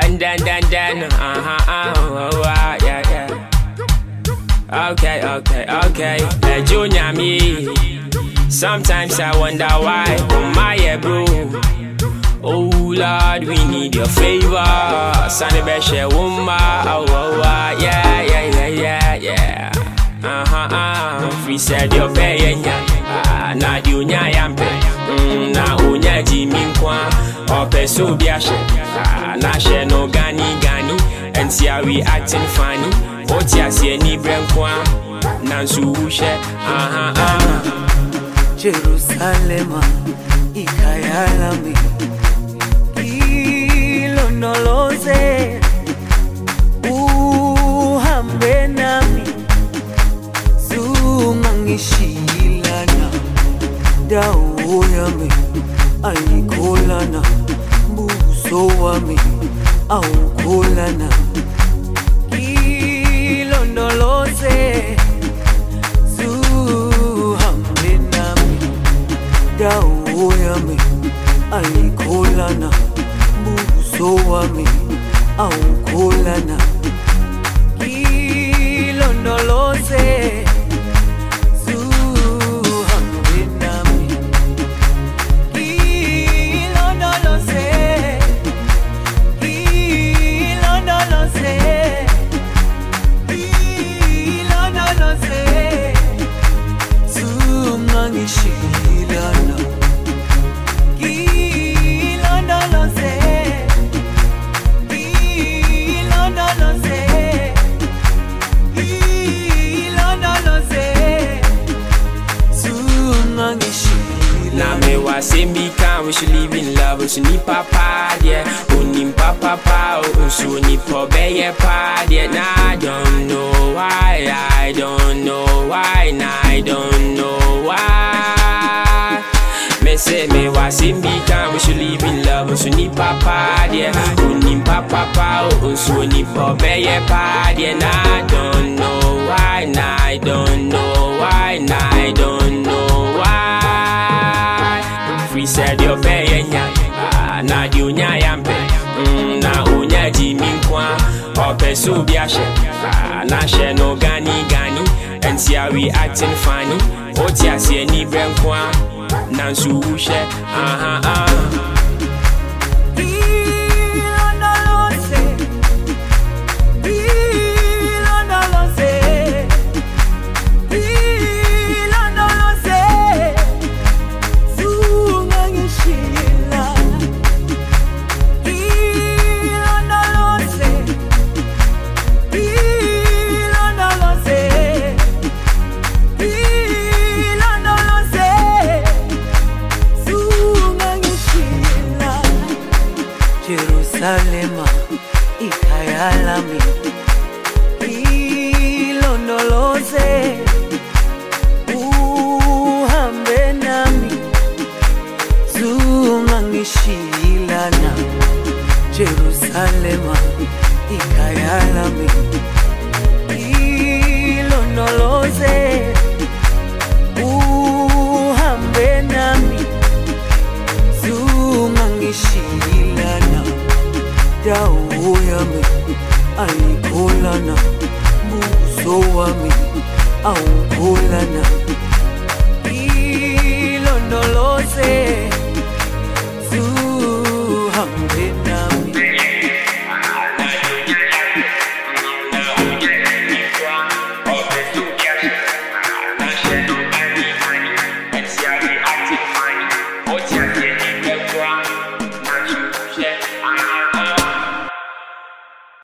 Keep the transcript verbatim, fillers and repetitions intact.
and then, then, then, uh-huh, uh, oh, uh, yeah, yeah. Okay, okay, okay. Hey, Junior, me. Sometimes I wonder why, oh my bro. Oh Lord, we need your favor. Sunny Beshe Wuma, oh, oh, oh, yeah, yeah, yeah, yeah, yeah. Uh-huh, uh, free said your pay, ah, na dunya yampe, na unya Jimmy Kwa, or Peso Biashe, ah, na she no gani gani, and see how we acting funny. What ya see any brain kwa, Nansu Ushe, uh-huh, uh. Jerusalem, Ikayalami, Ilonoloze, Uhambenami, Zumangishilana, Daoyami, Aikolana, Busowami, Aukolana, Ilonoloze. Daoyami, aikolana, busowami, aukolana, kilondoloze, zuhambenami, kilondoloze, kilondoloze, kilondoloze, zumangishi. Now me wa simbi can we should live in love. We should need papa, yeah. Unim papa pa, usu ni pobe yeah pa, yeah. Now I don't know why, I don't know why, now I don't know why. Me say me wa simbi can we should live in love. We should need papa, yeah. Unim papa pa, usu ni pobe yeah pa, yeah. Now I don't know why, now I don't know why, now I don't know why. Free said your pay, ah, na dunya yampe, na unya Jimmy Kwa, or Peso Biashe, ah, na she no gani gani, and see how we acting funny. What ya see any brain kwa, Nansu Ushe, uh-huh, uh. Jerusalem, Ikayalami, Ilondoloze, Uhambenami, Zumangishilana. Jerusalem, Ikayalami, Ilondoloze, Uhambenami, Zumangishilana. Daoyami, aikolana, busowami, aukolana, ilondoloze.